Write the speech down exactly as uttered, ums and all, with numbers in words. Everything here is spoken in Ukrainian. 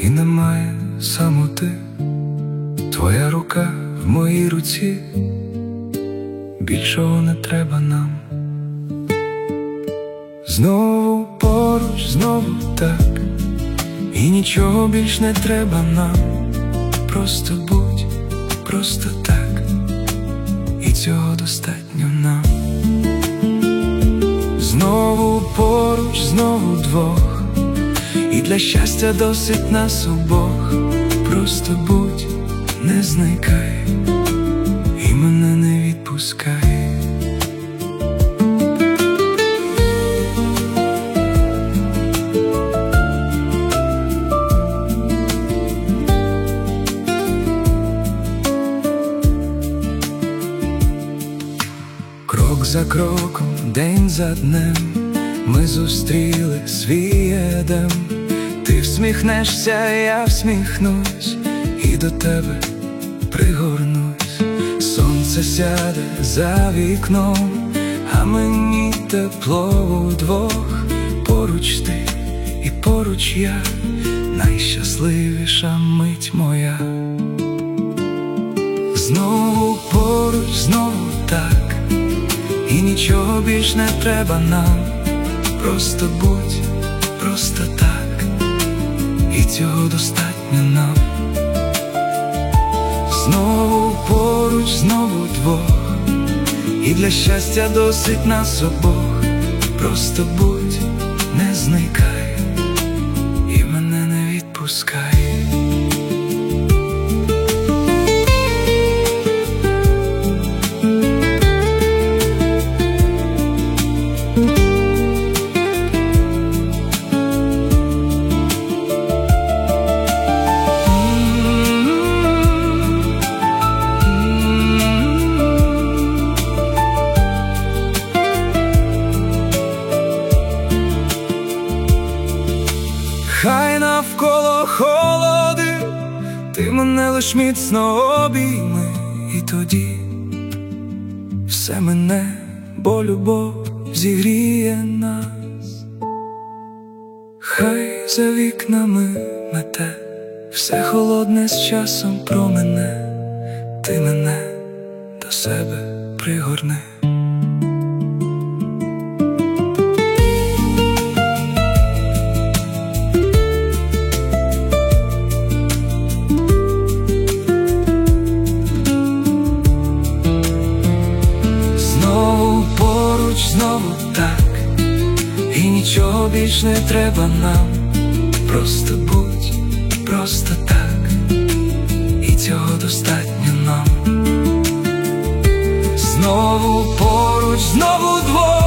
і немає самоти. Твоя рука в моїй руці, більшого не треба нам. Знову поруч, знову так, і нічого більш не треба нам. Просто будь, просто так, і цього достатньо нам. Знову поруч, знову двох, і для щастя досить нас обох. Просто будь, не зникай, і мене не відпускай. Крок за кроком, день за днем, ми зустріли свій Едем. Ти всміхнешся, я всміхнусь, і до тебе пригорнусь. Сонце сяде за вікном, а мені тепло удвох. Поруч ти і поруч я, найщасливіша мить моя. Знову поруч, знову так, і нічого більш не треба нам. Просто будь, просто так, і цього достатньо нам. Знову поруч, знову двох, і для щастя досить нас обох. Просто будь, не зникай, і мене не відпускай. Хай навколо холоди, ти мене лиш міцно обійми, і тоді все мине, бо любов зігріє нас. Хай за вікнами мете, все холодне з часом промине, ти мене до себе пригорни. Знову так, і нічого більш не треба нам. Просто будь, просто так, і цього достатньо нам. Знову поруч, знову двох,